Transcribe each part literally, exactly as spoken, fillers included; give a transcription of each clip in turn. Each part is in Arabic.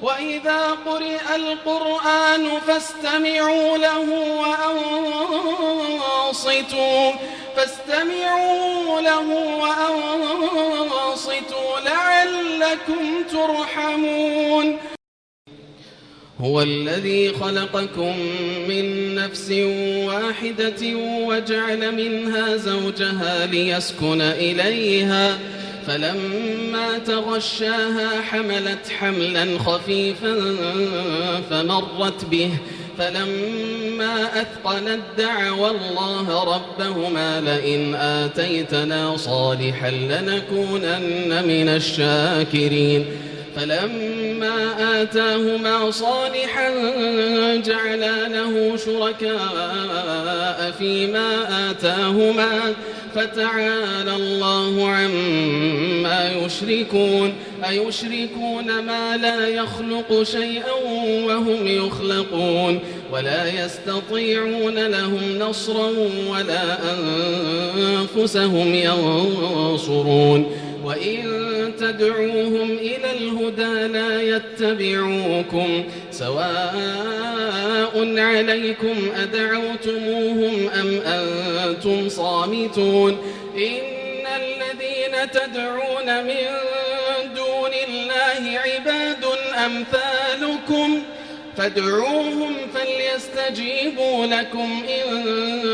وإذا قرئ القرآن فاستمعوا له وأنصتوا فاستمعوا له وأنصتوا لعلكم ترحمون. هو الذي خلقكم من نفس واحدة وجعل منها زوجها ليسكن إليها فلما تغشاها حملت حملا خفيفا فمرت به فلما أثقلت دعوا الله ربهما لئن آتيتنا صالحا لنكونن من الشاكرين فلما آتاهما صالحا جعلا له شركاء فيما آتاهما فتعالى الله عما يشركون أيشركون ما لا يخلق شيئا وهم يخلقون ولا يستطيعون لهم نصرا ولا أنفسهم ينصرون وإن تدعوهم إلى الهدى لا يتبعوكم سواء عليكم أدعوتموهم أم أنتم صامتون إن الذين تدعون من دون الله عباد أمثالكم فادعوهم فليستجيبوا لكم إن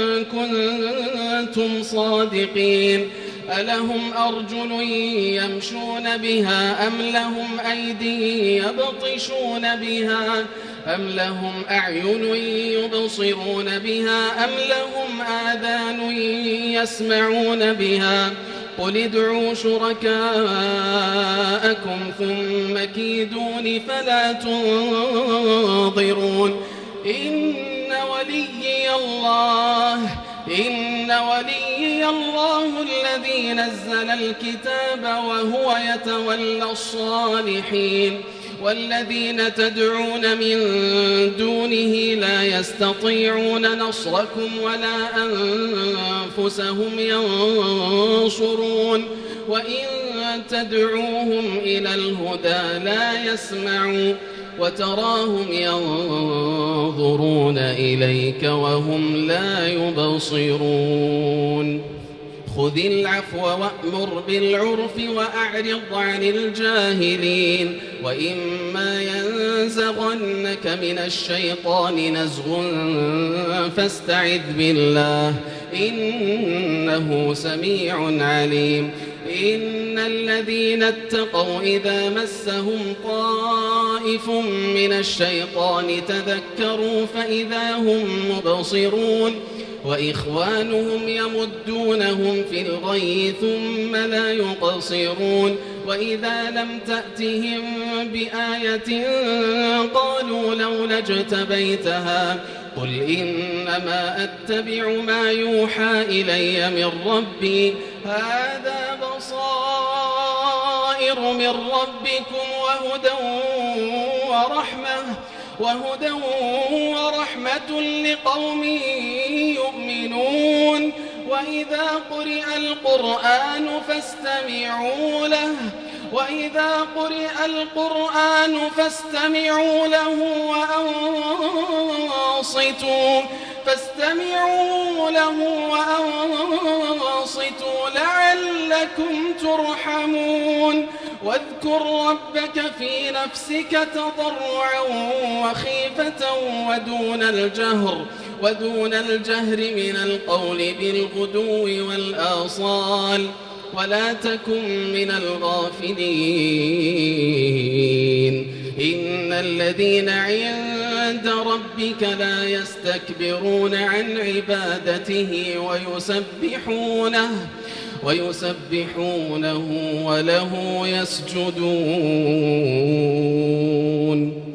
كنتم صادقين ألهم أرجل يمشون بها أم لهم أيدي يبطشون بها أم لهم أعين يبصرون بها أم لهم آذان يسمعون بها قل ادعوا شركاءكم ثم كيدون فلا تنظرون إن وليي الله إن وليي الله الذي نزل الكتاب وهو يتولى الصالحين والذين تدعون من دونه لا يستطيعون نصركم ولا أنفسهم ينصرون وإن تدعوهم إلى الهدى لا يسمعوا وتراهم ينظرون إليك وهم لا يبصرون خذ العفو وأمر بالعرف وأعرض عن الجاهلين وإما ينزغنك من الشيطان نزغ فاستعذ بالله إنه سميع عليم إن الذين اتقوا إذا مسهم طائف من الشيطان تذكروا فإذا هم مبصرون وإخوانهم يمدونهم في الغي ثم لا يقصرون وإذا لم تأتهم بآية قالوا لولا اجتبيتها قل إنما أتبع ما يوحى إلي من ربي هذا بصائر من ربكم وهدى ورحمة وهدى ورحمة لقوم يؤمنون وإذا قرئ القرآن فاستمعوا له وإذا قرئ القرآن فاستمعوا له وأنصتوا فاستمعوا له وأنصتوا لعلكم ترحمون واذكر ربك في نفسك تضرعا وخيفة ودون الجهر ودون الجهر من القول بالغدو والآصال ولا تكن من الغافلين إن الذين عند ربك لا يستكبرون عن عبادته ويسبحونه ويسبحونه وله يسجدون